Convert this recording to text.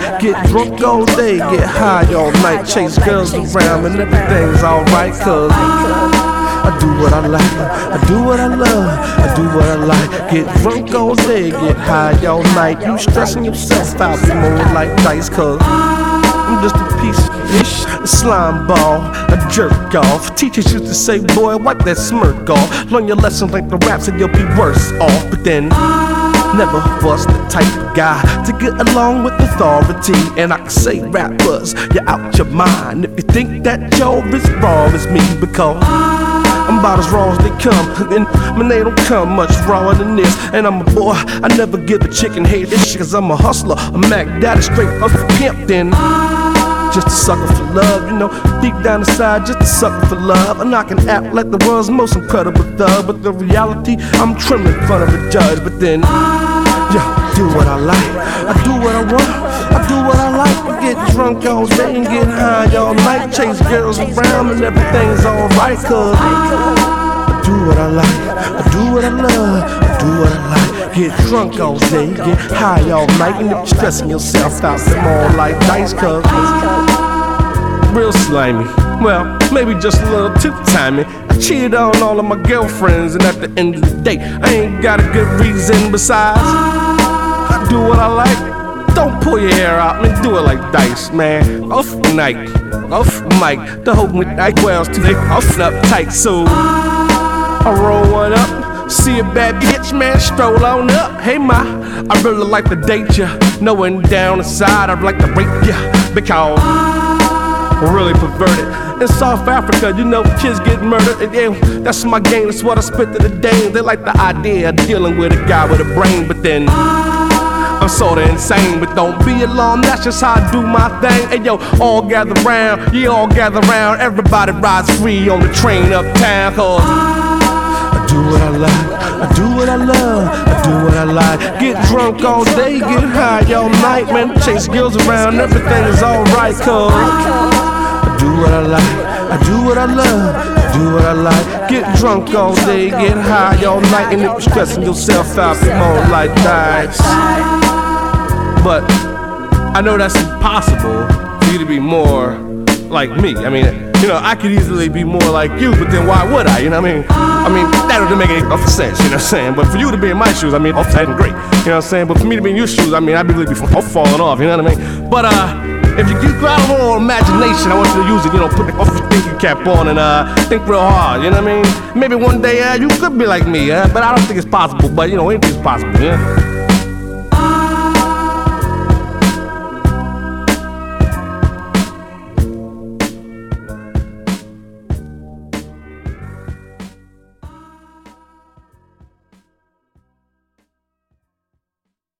lie. Get drunk all day, get high all night, chase girls around, and everything's alright, cause I do what I like, I do what I love, I do what I like. Get drunk all day, get high all night. You stressing yourself out, be more like dice, cause I'm just a piece of ish, a slime ball, a jerk off. Teachers used to say, boy, wipe that smirk off. Learn your lesson like the raps and you'll be worse off. But then, never was the type of guy to get along with authority. And I can say, rappers, you're out your mind if you think that you're as raw as me, because I'm about as raw as they come, and man, they don't come much rawer than this. And I'm a boy, I never give a chicken hate this shit, cause I'm a hustler, a Mac daddy, straight up for pimp. Then just a sucker for love, you know, deep down inside, just a sucker for love. And I can act like the world's most incredible thug, but the reality, I'm trembling in front of a judge. But then, yeah, do what I like, I do what I want, I do what I like. I get drunk all day and get high all night, chase girls around and everything's alright, cause I do what I like, I do what I love, I do what I like. Get drunk all day, get high all night, and if you're stressing yourself out, them all like dice, cause real slimy, well, maybe just a little too timey. I cheated on all of my girlfriends, and at the end of the day, I ain't got a good reason. Besides, I do what I like. Don't pull your hair out, man, do it like dice, man. Off night, off mic, the whole night wells too, they off up tight, so I roll one up, see a bad bitch, man, stroll on up. Hey ma, I really like to date ya, knowing down inside I'd like to rape ya, because I'm really perverted. In South Africa, you know, kids get murdered, and yeah, that's my game, that's what I spit to the dame. They like the idea of dealing with a guy with a brain, but then I'm sorta insane, but don't be alarmed, that's just how I do my thing. Hey yo, all gather round, yeah, all gather round. Everybody rides free on the train uptown, cause I do what I like, I do what I love, I do what I like. Get drunk all day, get high all night, man, chase girls around, everything is alright, cause I do what I like, I do what I love, I do what I like. Get drunk all day, get high all night, and if you're stressing yourself out, be more like dice. But I know that's impossible for you to be more like me. I mean, you know, I could easily be more like you, but then why would I? You know what I mean? That doesn't make any sense, you know what I'm saying? But for you to be in my shoes, I mean, that's great, you know what I'm saying? But for me to be in your shoes, I mean, I'd really be falling off, you know what I mean? But if you got a little imagination, I want you to use it, you know, put the thinking cap on and think real hard, you know what I mean? Maybe one day you could be like me, but I don't think it's possible, but you know, anything's possible, yeah?